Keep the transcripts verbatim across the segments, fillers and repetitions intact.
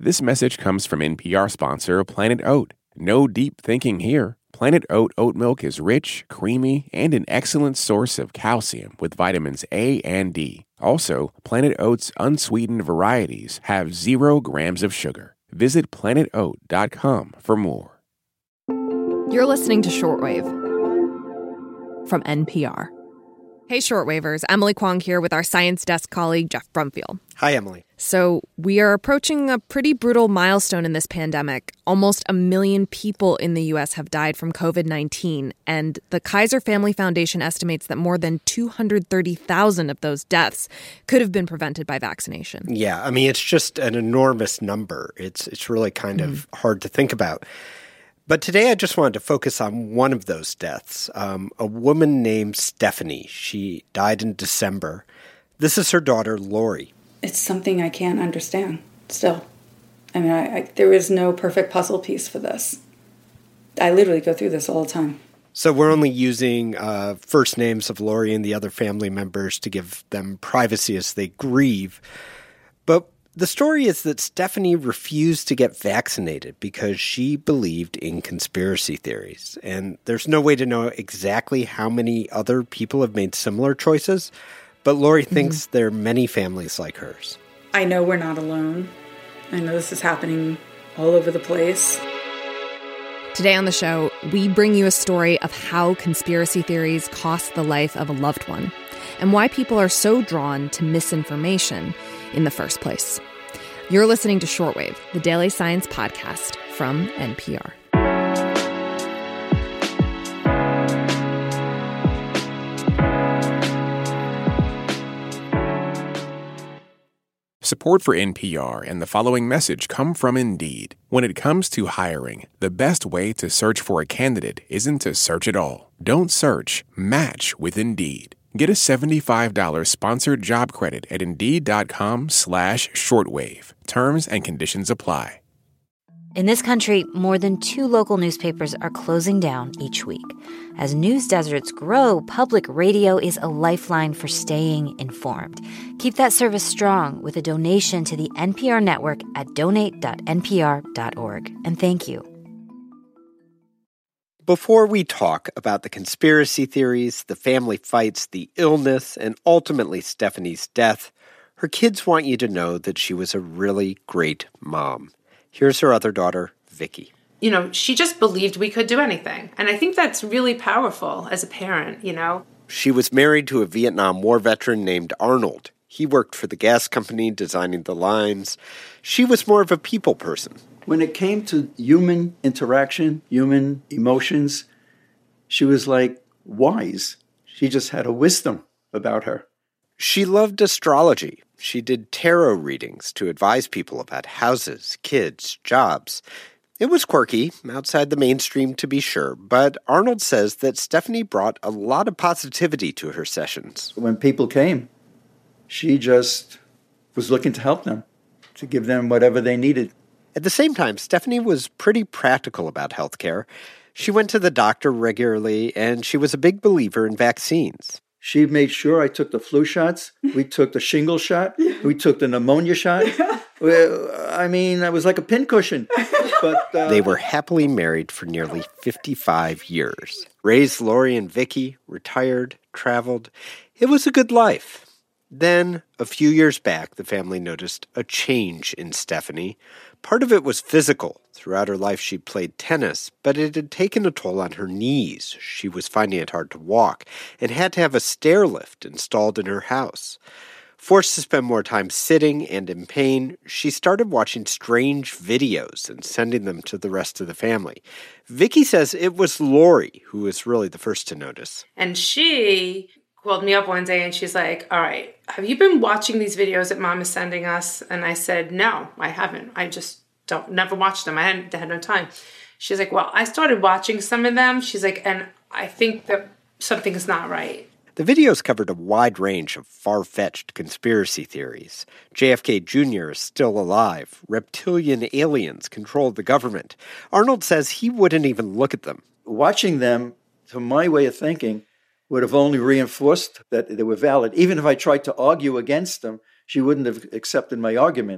This message comes from N P R sponsor Planet Oat. No deep thinking here. Planet Oat oat milk is rich, creamy, and an excellent source of calcium with vitamins A and D. Also, Planet Oat's unsweetened varieties have zero grams of sugar. Visit planet oat dot com for more. You're listening to Shortwave from N P R. Hey, Shortwavers. Emily Kwong here with our science desk colleague, Jeff Brumfield. Hi, Emily. So we are approaching a pretty brutal milestone in this pandemic. Almost a million people in the U S have died from covid nineteen, and the Kaiser Family Foundation estimates that more than two hundred thirty thousand of those deaths could have been prevented by vaccination. Yeah, I mean, it's just an enormous number. It's, it's really kind mm. of hard to think about. But today I just wanted to focus on one of those deaths, um, a woman named Stephanie. She died in December. This is her daughter, Lori. It's something I can't understand still. I mean, I, I, there is no perfect puzzle piece for this. I literally go through this all the time. So we're only using uh, first names of Lori and the other family members to give them privacy as they grieve. But the story is that Stephanie refused to get vaccinated because she believed in conspiracy theories. And there's no way to know exactly how many other people have made similar choices, but Lori mm-hmm. thinks there are many families like hers. I know we're not alone. I know this is happening all over the place. Today on the show, we bring you a story of how conspiracy theories cost the life of a loved one and why people are so drawn to misinformation in the first place. You're listening to Shortwave, the daily science podcast from N P R. Support for N P R and the following message come from Indeed. When it comes to hiring, the best way to search for a candidate isn't to search at all. Don't search, match with Indeed. Get a seventy-five dollars sponsored job credit at Indeed.com slash shortwave. Terms and conditions apply. In this country, more than two local newspapers are closing down each week. As news deserts grow, public radio is a lifeline for staying informed. Keep that service strong with a donation to the N P R network at donate dot n p r dot org. And thank you. Before we talk about the conspiracy theories, the family fights, the illness, and ultimately Stephanie's death, her kids want you to know that she was a really great mom. Here's her other daughter, Vicky. You know, she just believed we could do anything. And I think that's really powerful as a parent, you know. She was married to a Vietnam War veteran named Arnold. He worked for the gas company designing the lines. She was more of a people person. When it came to human interaction, human emotions, she was like wise. She just had a wisdom about her. She loved astrology. She did tarot readings to advise people about houses, kids, jobs. It was quirky, outside the mainstream to be sure, but Arnold says that Stephanie brought a lot of positivity to her sessions. When people came, she just was looking to help them, to give them whatever they needed. At the same time, Stephanie was pretty practical about healthcare. She went to the doctor regularly, and she was a big believer in vaccines. She made sure I took the flu shots. We took the shingle shot. We took the pneumonia shot. I mean, I was like a pincushion. But uh... They were happily married for nearly fifty-five years. Raised Lori and Vicky, retired, traveled. It was a good life. Then, a few years back, the family noticed a change in Stephanie. Part of it was physical. Throughout her life, she played tennis, but it had taken a toll on her knees. She was finding it hard to walk and had to have a stair lift installed in her house. Forced to spend more time sitting and in pain, she started watching strange videos and sending them to the rest of the family. Vicky says it was Lori who was really the first to notice. And she called me up one day and she's like, all right, have you been watching these videos that Mom is sending us? And I said, no, I haven't. I just don't, never watched them. I hadn't had no time. She's like, well, I started watching some of them. She's like, and I think that something is not right. The videos covered a wide range of far-fetched conspiracy theories. J F K Junior is still alive. Reptilian aliens controlled the government. Arnold says he wouldn't even look at them. Watching them, to my way of thinking, would have only reinforced that they were valid. Even if I tried to argue against them, she wouldn't have accepted my argument.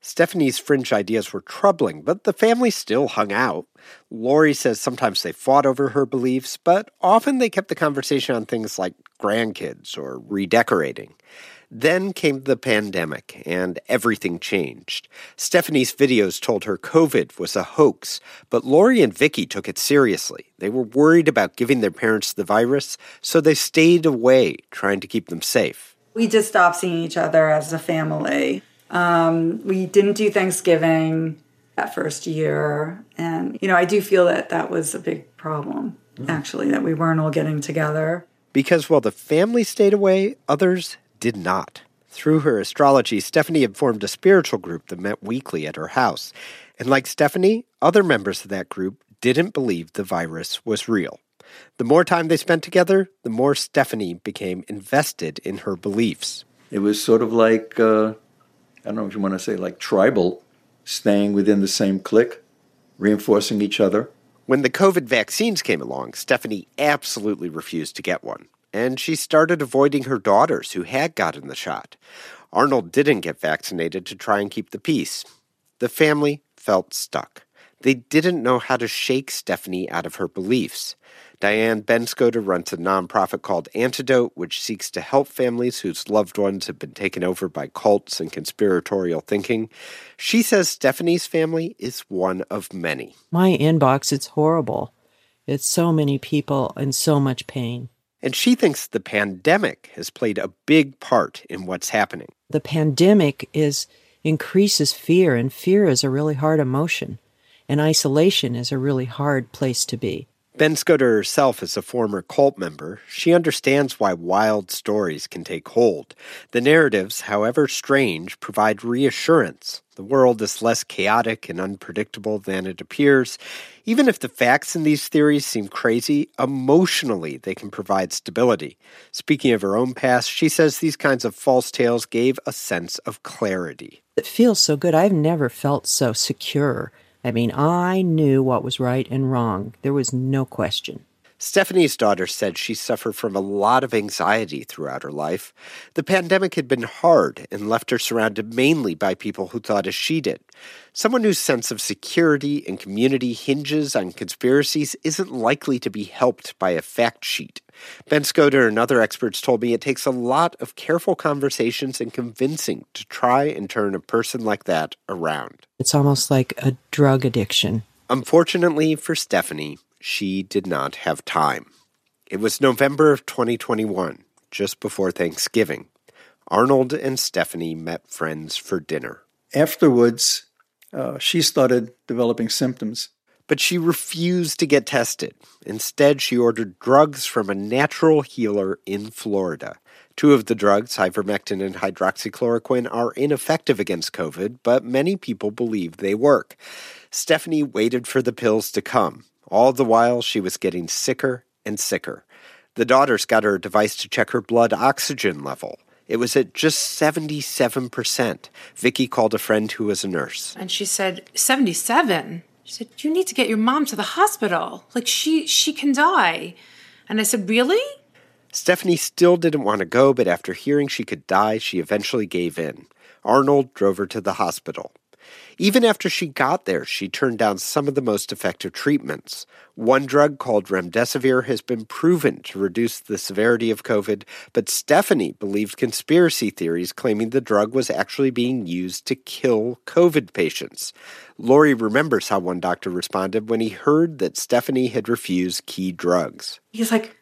Stephanie's fringe ideas were troubling, but the family still hung out. Lori says sometimes they fought over her beliefs, but often they kept the conversation on things like grandkids or redecorating. Then came the pandemic, and everything changed. Stephanie's videos told her COVID was a hoax, but Lori and Vicky took it seriously. They were worried about giving their parents the virus, so they stayed away, trying to keep them safe. We just stopped seeing each other as a family. Um, we didn't do Thanksgiving that first year. And, you know, I do feel that that was a big problem, actually, that we weren't all getting together. Because while the family stayed away, others did not. Through her astrology, Stephanie had formed a spiritual group that met weekly at her house. And like Stephanie, other members of that group didn't believe the virus was real. The more time they spent together, the more Stephanie became invested in her beliefs. It was sort of like... Uh... I don't know if you want to say like tribal, staying within the same clique, reinforcing each other. When the COVID vaccines came along, Stephanie absolutely refused to get one. And she started avoiding her daughters who had gotten the shot. Arnold didn't get vaccinated to try and keep the peace. The family felt stuck. They didn't know how to shake Stephanie out of her beliefs. Diane Benscoter runs a nonprofit called Antidote, which seeks to help families whose loved ones have been taken over by cults and conspiratorial thinking. She says Stephanie's family is one of many. My inbox, it's horrible. It's so many people and so much pain. And she thinks the pandemic has played a big part in what's happening. The pandemic is increases fear, and fear is a really hard emotion. And isolation is a really hard place to be. Benscoter herself is a former cult member. She understands why wild stories can take hold. The narratives, however strange, provide reassurance. The world is less chaotic and unpredictable than it appears. Even if the facts in these theories seem crazy, emotionally they can provide stability. Speaking of her own past, she says these kinds of false tales gave a sense of clarity. It feels so good. I've never felt so secure. I mean, I knew what was right and wrong. There was no question. Stephanie's daughter said she suffered from a lot of anxiety throughout her life. The pandemic had been hard and left her surrounded mainly by people who thought as she did. Someone whose sense of security and community hinges on conspiracies isn't likely to be helped by a fact sheet. Benscoter and other experts told me it takes a lot of careful conversations and convincing to try and turn a person like that around. It's almost like a drug addiction. Unfortunately for Stephanie, she did not have time. It was November of twenty twenty-one, just before Thanksgiving. Arnold and Stephanie met friends for dinner. Afterwards, uh, she started developing symptoms. But she refused to get tested. Instead, she ordered drugs from a natural healer in Florida. Two of the drugs, ivermectin and hydroxychloroquine, are ineffective against COVID, but many people believe they work. Stephanie waited for the pills to come. All the while, she was getting sicker and sicker. The daughters got her a device to check her blood oxygen level. It was at just seventy-seven percent. Vicky called a friend who was a nurse. And she said, seventy-seven? She said, you need to get your mom to the hospital. Like, she she can die. And I said, really? Stephanie still didn't want to go, but after hearing she could die, she eventually gave in. Arnold drove her to the hospital. Even after she got there, she turned down some of the most effective treatments. One drug called remdesivir has been proven to reduce the severity of COVID, but Stephanie believed conspiracy theories claiming the drug was actually being used to kill COVID patients. Lori remembers how one doctor responded when he heard that Stephanie had refused key drugs. He's like,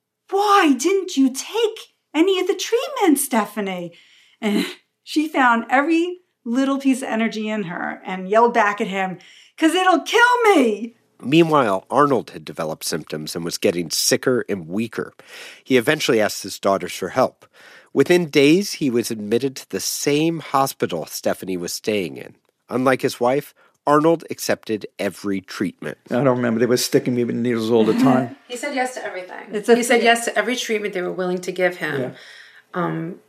why didn't you take any of the treatments, Stephanie? And she found every little piece of energy in her and yelled back at him, because it'll kill me. Meanwhile, Arnold had developed symptoms and was getting sicker and weaker. He eventually asked his daughters for help. Within days, he was admitted to the same hospital Stephanie was staying in. Unlike his wife, Arnold accepted every treatment. I don't remember. They were sticking me with needles all the time. He said yes to everything. It's a he said thing. yes to every treatment they were willing to give him. Yeah. Um,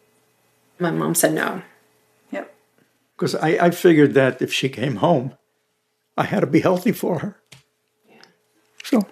my mom said no. Yep. Because I, I figured that if she came home, I had to be healthy for her. Yeah. So.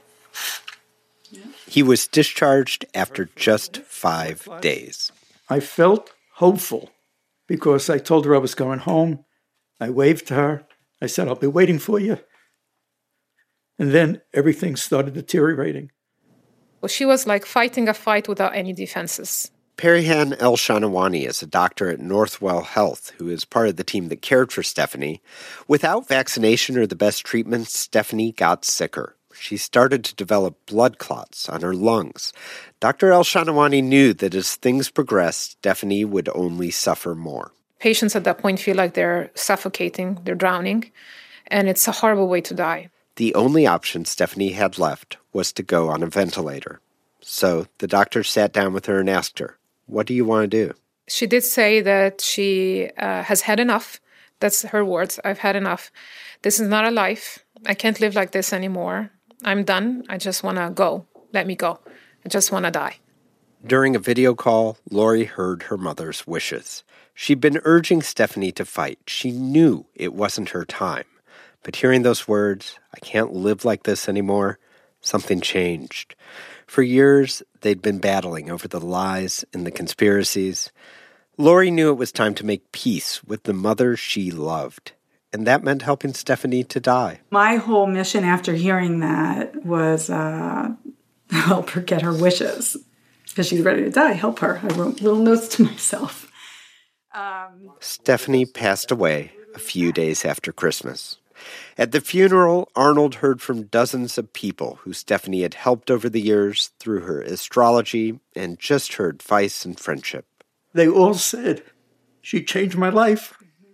He was discharged after just five days. I felt hopeful because I told her I was going home. I waved to her. I said, I'll be waiting for you. And then everything started deteriorating. Well, she was like fighting a fight without any defenses. Perihan El-Shanawani is a doctor at Northwell Health who is part of the team that cared for Stephanie. Without vaccination or the best treatment, Stephanie got sicker. She started to develop blood clots on her lungs. Doctor El-Shanawani knew that as things progressed, Stephanie would only suffer more. Patients at that point feel like they're suffocating, they're drowning, and it's a horrible way to die. The only option Stephanie had left was to go on a ventilator. So the doctor sat down with her and asked her, "What do you want to do?" She did say that she uh, has had enough. That's her words. I've had enough. This is not a life. I can't live like this anymore. I'm done. I just want to go. Let me go. I just want to die. During a video call, Lori heard her mother's wishes. She'd been urging Stephanie to fight. She knew it wasn't her time. But hearing those words, "I can't live like this anymore," something changed. For years, they'd been battling over the lies and the conspiracies. Lori knew it was time to make peace with the mother she loved. And that meant helping Stephanie to die. My whole mission after hearing that was uh, help her get her wishes. Because she's ready to die, help her. I wrote little notes to myself. Um, Stephanie passed away a few days after Christmas. At the funeral, Arnold heard from dozens of people who Stephanie had helped over the years through her astrology and just her advice and friendship. They all said, she changed my life.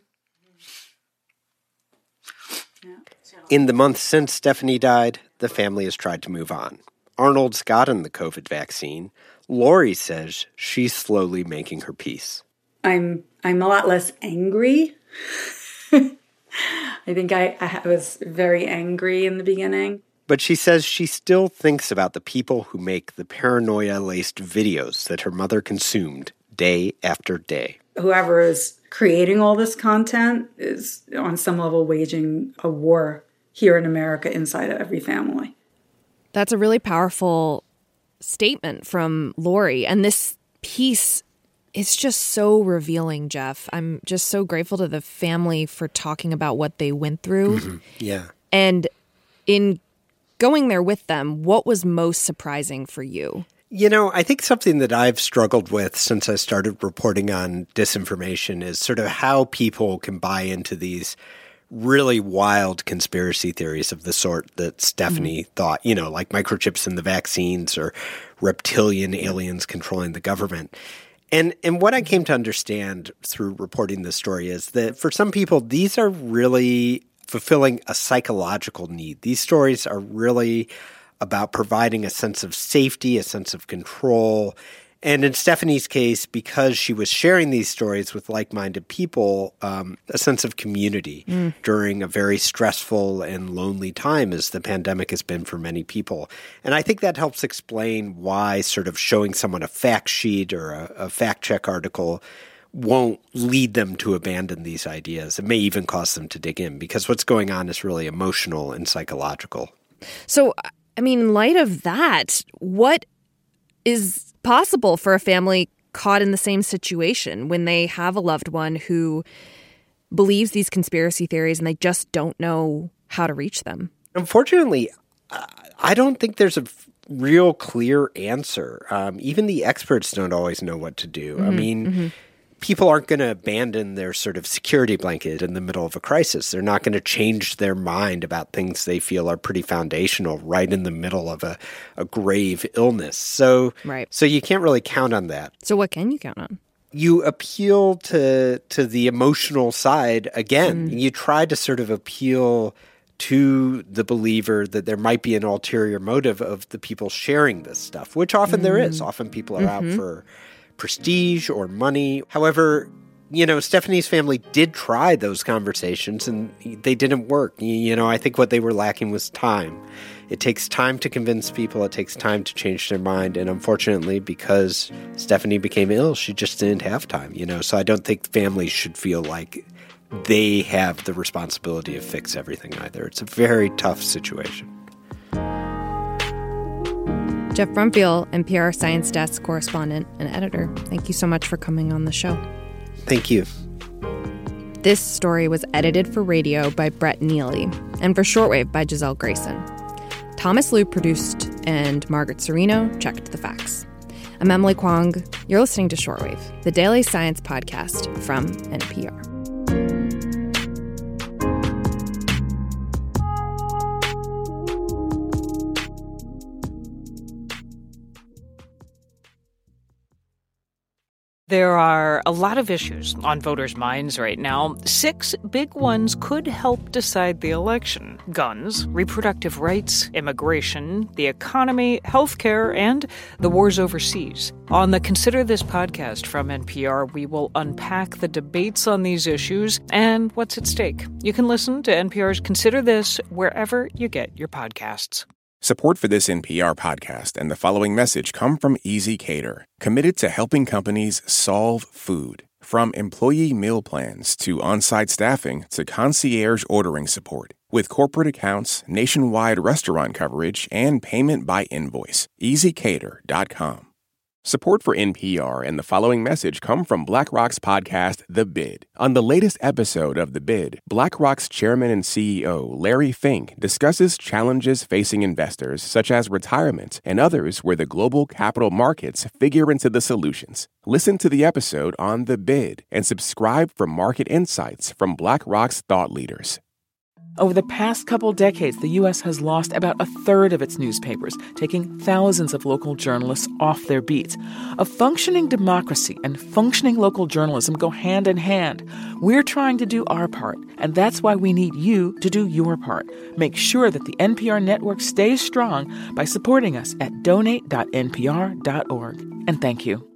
In the months since Stephanie died, the family has tried to move on. Arnold's gotten the COVID vaccine. Lori says she's slowly making her peace. I'm I'm a lot less angry. I think I, I was very angry in the beginning. But she says she still thinks about the people who make the paranoia-laced videos that her mother consumed day after day. Whoever is creating all this content is on some level waging a war here in America inside of every family. That's a really powerful statement from Lori. And this piece is just so revealing, Jeff. I'm just so grateful to the family for talking about what they went through. Mm-hmm. Yeah. And in going there with them, what was most surprising for you? You know, I think something that I've struggled with since I started reporting on disinformation is sort of how people can buy into these really wild conspiracy theories of the sort that Stephanie mm-hmm. thought, you know, like microchips in the vaccines or reptilian aliens controlling the government. And and what I came to understand through reporting this story is that for some people, these are really fulfilling a psychological need. These stories are really about providing a sense of safety, a sense of control. And in Stephanie's case, because she was sharing these stories with like-minded people, um, a sense of community mm. during a very stressful and lonely time as the pandemic has been for many people. And I think that helps explain why sort of showing someone a fact sheet or a, a fact-check article won't lead them to abandon these ideas. It may even cause them to dig in because what's going on is really emotional and psychological. So, I mean, in light of that, what is possible for a family caught in the same situation when they have a loved one who believes these conspiracy theories and they just don't know how to reach them? Unfortunately, I don't think there's a real clear answer. Um, even the experts don't always know what to do. Mm-hmm, I mean, mm-hmm. people aren't going to abandon their sort of security blanket in the middle of a crisis. They're not going to change their mind about things they feel are pretty foundational right in the middle of a, a grave illness. So, right. so you can't really count on that. So what can you count on? You appeal to to the emotional side again. Mm. You try to sort of appeal to the believer that there might be an ulterior motive of the people sharing this stuff, which often mm. there is. Often people are mm-hmm. out for prestige or money. However, you know, Stephanie's family did try those conversations and they didn't work. You know, I think what they were lacking was time. It takes time to convince people. It takes time to change their mind. And unfortunately, because Stephanie became ill, she just didn't have time, you know. So I don't think families should feel like they have the responsibility to fix everything either. It's a very tough situation. Jeff Brumfiel, N P R Science Desk correspondent and editor, thank you so much for coming on the show. Thank you. This story was edited for radio by Brett Neely and for shortwave by Giselle Grayson. Thomas Lu produced and Margaret Serino checked the facts. I'm Emily Kwong. You're listening to Shortwave, the daily science podcast from N P R. There are a lot of issues on voters' minds right now. Six big ones could help decide the election: guns, reproductive rights, immigration, the economy, healthcare, and the wars overseas. On the Consider This podcast from N P R, we will unpack the debates on these issues and what's at stake. You can listen to N P R's Consider This wherever you get your podcasts. Support for this N P R podcast and the following message come from Easy Cater, committed to helping companies solve food. From employee meal plans to on-site staffing to concierge ordering support. With corporate accounts, nationwide restaurant coverage, and payment by invoice. easy cater dot com. Support for N P R and the following message come from BlackRock's podcast, The Bid. On the latest episode of The Bid, BlackRock's chairman and C E O, Larry Fink, discusses challenges facing investors such as retirement and others where the global capital markets figure into the solutions. Listen to the episode on The Bid and subscribe for market insights from BlackRock's thought leaders. Over the past couple decades, the U S has lost about a third of its newspapers, taking thousands of local journalists off their beats. A functioning democracy and functioning local journalism go hand in hand. We're trying to do our part, and that's why we need you to do your part. Make sure that the N P R network stays strong by supporting us at donate dot n p r dot org. And thank you.